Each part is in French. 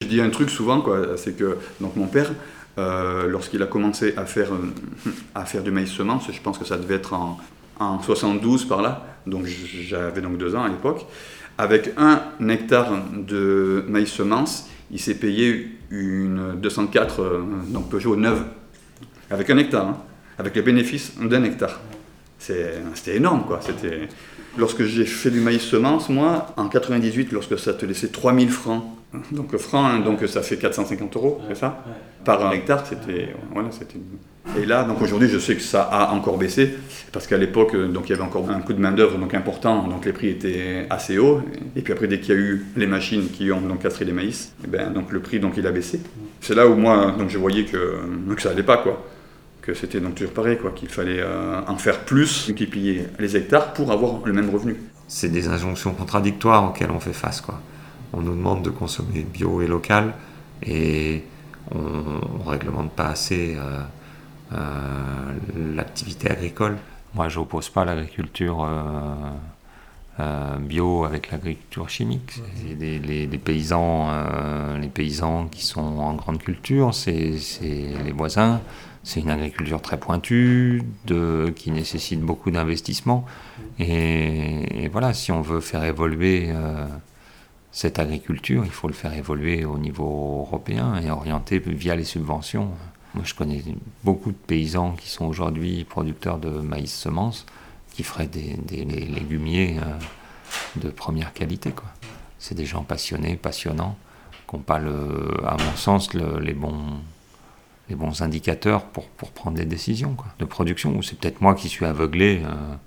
dis un truc souvent, quoi, c'est que donc mon père, lorsqu'il a commencé à faire du maïs semence, je pense que ça devait être en 72 par là, donc j'avais donc 2 ans à l'époque, avec 1 hectare de maïs semence, il s'est payé une 204 donc Peugeot neuve, avec 1 hectare, hein, avec les bénéfices d'1 hectare. C'était énorme, quoi. Lorsque j'ai fait du maïs semence, moi, en 98, lorsque ça te laissait 3000 francs, donc ça fait 450 €, c'est ça, par 1 hectare, c'était. Et là, donc aujourd'hui, je sais que ça a encore baissé, parce qu'à l'époque, donc il y avait encore un coût de main-d'œuvre donc important, donc les prix étaient assez hauts. Et puis après, dès qu'il y a eu les machines qui ont donc castré les maïs, donc le prix donc il a baissé. C'est là où moi, donc je voyais que ça allait pas, quoi. Que c'était donc toujours pareil, quoi, qu'il fallait en faire plus, multiplier les hectares pour avoir le même revenu. C'est des injonctions contradictoires auxquelles on fait face, quoi. On nous demande de consommer bio et local et on ne réglemente pas assez l'activité agricole. Moi, je n'oppose pas l'agriculture bio avec l'agriculture chimique. C'est les paysans qui sont en grande culture, c'est les voisins. C'est une agriculture très pointue, qui nécessite beaucoup d'investissement. Et voilà, si on veut faire évoluer cette agriculture, il faut le faire évoluer au niveau européen et orienter via les subventions. Moi, je connais beaucoup de paysans qui sont aujourd'hui producteurs de maïs semence, qui feraient des légumiers de première qualité, quoi. C'est des gens passionnés, passionnants, qui n'ont pas, à mon sens, les bons indicateurs pour prendre des décisions, quoi, de production. Ou c'est peut-être moi qui suis aveuglé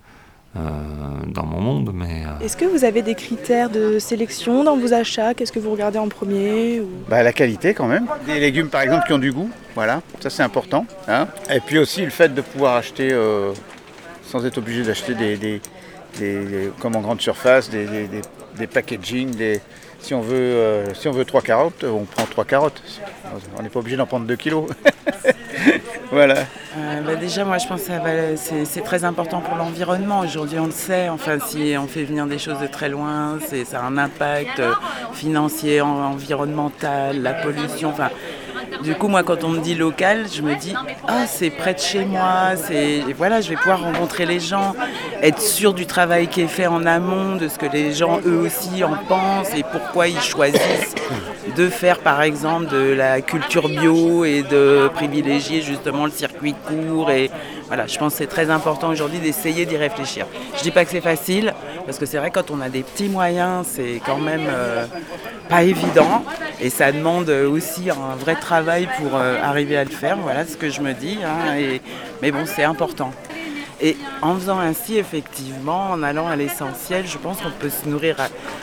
dans mon monde, mais... Est-ce que vous avez des critères de sélection dans vos achats ? Qu'est-ce que vous regardez en premier ou... La qualité quand même. Des légumes par exemple qui ont du goût, voilà, ça c'est important, hein. Et puis aussi le fait de pouvoir acheter, sans être obligé d'acheter des comme en grande surface, des packaging, si on veut 3 carottes, on prend 3 carottes. On n'est pas obligé d'en prendre 2 kilos. Voilà. Déjà, moi, je pense que c'est très important pour l'environnement. Aujourd'hui, on le sait. Enfin, si on fait venir des choses de très loin, ça a un impact financier, environnemental, la pollution. Enfin, du coup, moi, quand on me dit local, je me dis c'est près de chez moi. Voilà, je vais pouvoir rencontrer les gens, être sûr du travail qui est fait en amont, de ce que les gens eux aussi en pensent et pourquoi ils choisissent de faire par exemple de la culture bio et de privilégier justement le circuit court. Et voilà, je pense que c'est très important aujourd'hui d'essayer d'y réfléchir. Je dis pas que c'est facile, parce que c'est vrai quand on a des petits moyens, c'est quand même pas évident et ça demande aussi un vrai travail pour arriver à le faire. Voilà ce que je me dis, hein, mais bon, c'est important. Et en faisant ainsi, effectivement, en allant à l'essentiel, je pense qu'on peut se nourrir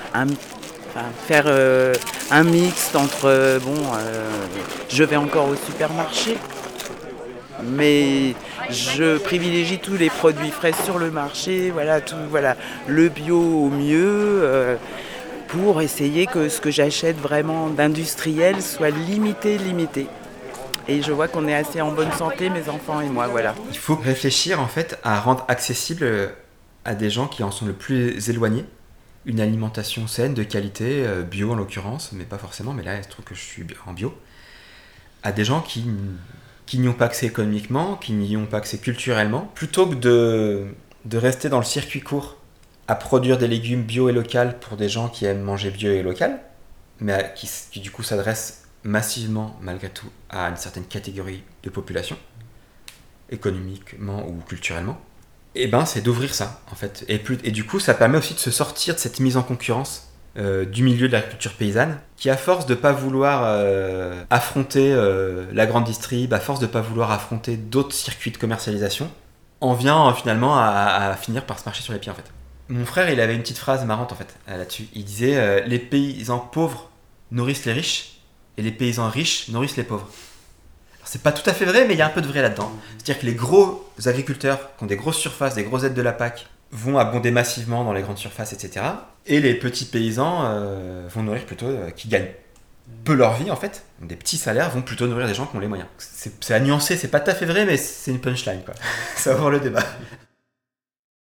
faire un mix entre je vais encore au supermarché, mais je privilégie tous les produits frais sur le marché, le bio au mieux, pour essayer que ce que j'achète vraiment d'industriel soit limité. Et je vois qu'on est assez en bonne santé, mes enfants et moi, voilà. Il faut réfléchir en fait à rendre accessible à des gens qui en sont le plus éloignés une alimentation saine, de qualité, bio en l'occurrence, mais pas forcément, mais là il se trouve que je suis en bio, à des gens qui n'y ont pas accès économiquement, qui n'y ont pas accès culturellement, plutôt que de rester dans le circuit court à produire des légumes bio et local pour des gens qui aiment manger bio et local, mais qui du coup s'adressent massivement, malgré tout, à une certaine catégorie de population, économiquement ou culturellement, c'est d'ouvrir ça, en fait. Et du coup, ça permet aussi de se sortir de cette mise en concurrence du milieu de la culture paysanne, qui à force de ne pas vouloir affronter la grande distrib, à force de ne pas vouloir affronter d'autres circuits de commercialisation, en vient finalement à finir par se marcher sur les pieds, en fait. Mon frère, il avait une petite phrase marrante, en fait, là-dessus. Il disait « Les paysans pauvres nourrissent les riches, et les paysans riches nourrissent les pauvres ». C'est pas tout à fait vrai, mais il y a un peu de vrai là-dedans. C'est-à-dire que les gros agriculteurs qui ont des grosses surfaces, des grosses aides de la PAC, vont abonder massivement dans les grandes surfaces, etc. Et les petits paysans vont nourrir plutôt, qui gagnent peu leur vie en fait, des petits salaires, vont plutôt nourrir des gens qui ont les moyens. C'est à nuancer, c'est pas tout à fait vrai, mais c'est une punchline, quoi. Ça va voir le débat.